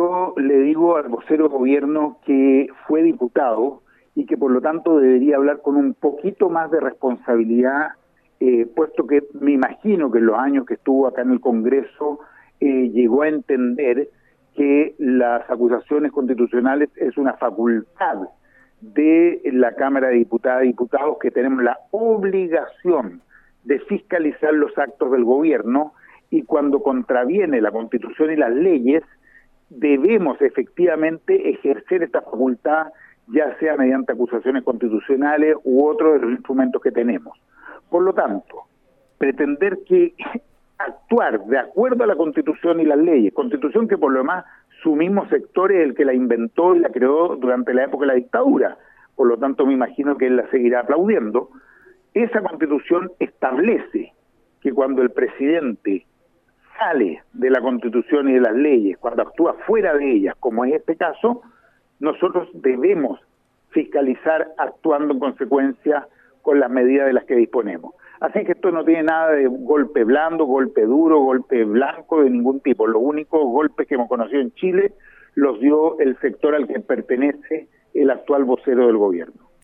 yo le digo al vocero de gobierno que fue diputado y que por lo tanto debería hablar con un poquito más de responsabilidad, puesto que me imagino que en los años que estuvo acá en el Congreso llegó a entender que las acusaciones constitucionales es una facultad de la Cámara de Diputadas y Diputados, que tenemos la obligación de fiscalizar los actos del gobierno, y cuando contraviene la Constitución y las leyes debemos efectivamente ejercer esta facultad, ya sea mediante acusaciones constitucionales u otro de los instrumentos que tenemos. Por lo tanto, pretender que actuar de acuerdo a la Constitución y las leyes, Constitución que por lo demás su mismo sector es el que la inventó y la creó durante la época de la dictadura, por lo tanto me imagino que él la seguirá aplaudiendo. Esa Constitución establece que cuando el presidente sale de la Constitución y de las leyes, cuando actúa fuera de ellas, como es este caso, nosotros debemos fiscalizar actuando en consecuencia con las medidas de las que disponemos. Así que esto no tiene nada de golpe blando, golpe duro, golpe blanco de ningún tipo. Los únicos golpes que hemos conocido en Chile los dio el sector al que pertenece el actual vocero del gobierno.